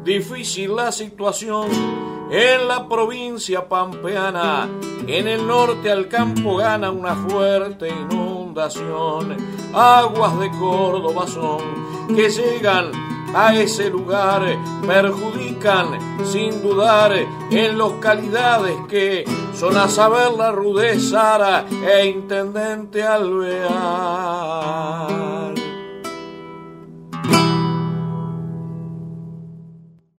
difícil la situación en la provincia pampeana. En el norte al campo gana una fuerte inundación. Aguas de Córdoba son que llegan a ese lugar, perjudican sin dudar en localidades que son a saber la Rudez Sara e Intendente Alvear.